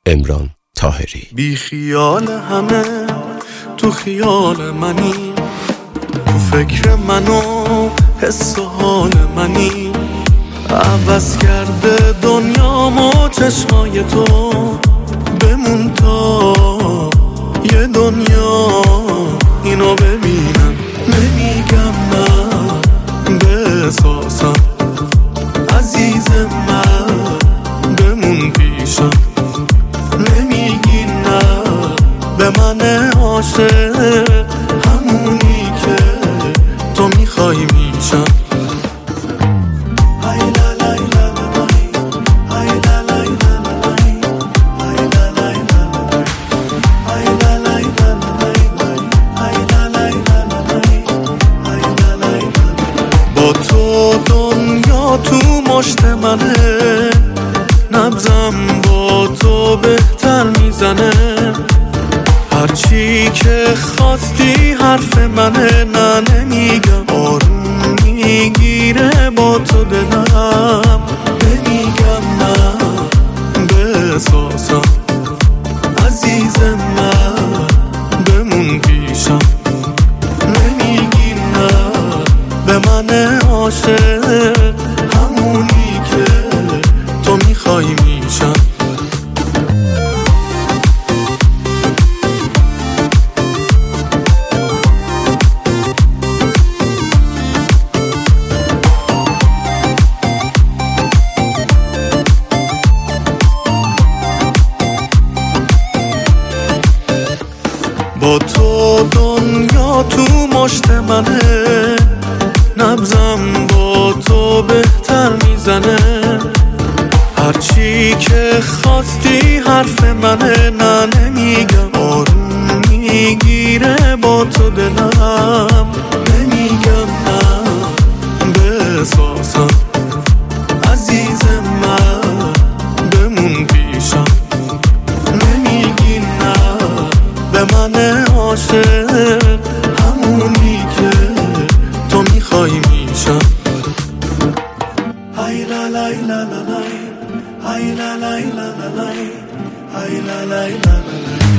امران طاهری. بی خیال همه تو خیال منی، تو فکر منو حس و حال منی، عوض کرده دنیامو چشمای تو، بمون تا یه دنیا اینو ببینم. نمیگم من به احساسم عزیز من، بمون پیشم. نمیگی نه به من عاشق، همونی که تو میخوای میشم. با تو دنیا تو مشت منه، نبضم با تو بهتر میزنه. هرچی که خواستی حرف منه، نه نمیگم آروم میگیره با تو دلم. نمیگم من به احساسم عزیز من، بمون پیشم. نمیگی نه به من عاشق، همونی که تو میخوای میشم. با تو دنیا تو مشت منه، نبضم با تو بهتر میزنه. هرچی که خواستی حرف منه، نه نمیگم آروم میگیره با تو دلم. نمیگم نه به احساسم عزیز من، بمون پیشم. نمیگی نه به من عاشق، همونی که تو میخوای میشم. ای لا لا لا لا، ای لا لا لا لا، ای لا لا لا لا.